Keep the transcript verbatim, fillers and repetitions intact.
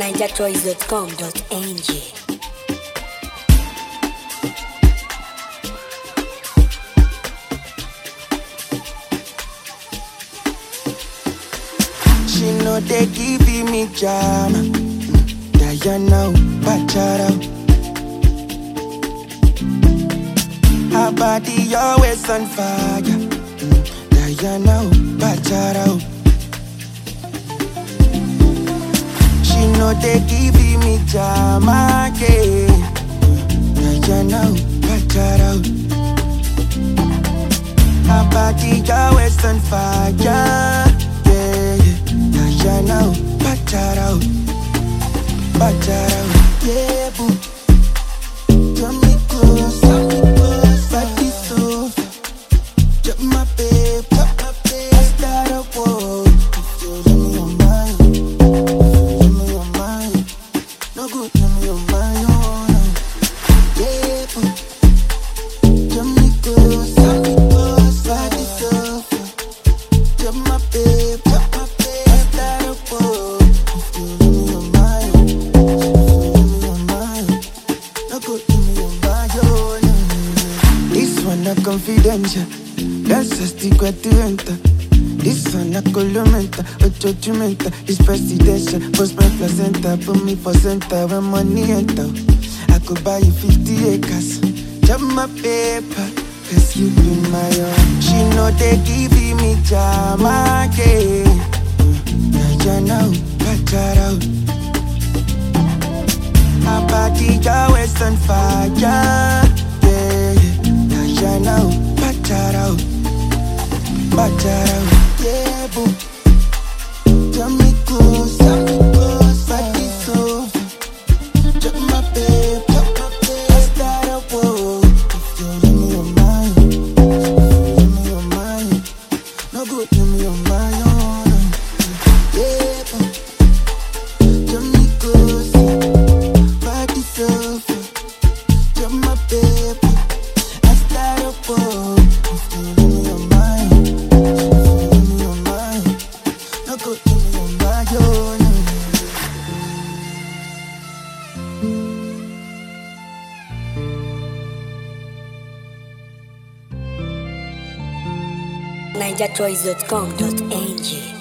niger choice dot com dot n g. She know they giving me jam. Diana, Bachara. Her body always on fire. Diana, Bachara. She know they giving me jam again. Diana, Bachara. Her body always on fire. Yeah, yeah. Diana, Bachara. Bachara. Yeah, boo. Come me close, come me close. Body soft. Drop my babe, drop my babe. I start a war. If you let me on mine, let me on mine. No good, let me on my own. Yeah, boo. Come me close, come me close. Body soft. Drop my babe, drop my babe. I start a war. If you let me on mine, let me on mine. No good, let me on my own. This one a confidential. That's a secret to enter. This one a columenta, a judgmental. This presidential. Post my placenta, put me for center when money enter. I could buy you fifty acres. Drop my paper, cause you be my own. She know they giving me jam again. Diana, Bachara. Her body always on fire. Yeah, yeah. Diana, Bachara. Bachara. Yeah, boo. Come me close, come me close. Body soft. Drop my babe, drop my babe. I start a war. If you let me on mine, if you let me on mine. No good, let me on my own. Yeah, boo. Come me close. Body soft. Drop my babe. I start a war. If you let me on mine, if you let me on mine. No good, let me on my own. niger choice dot com dot n g.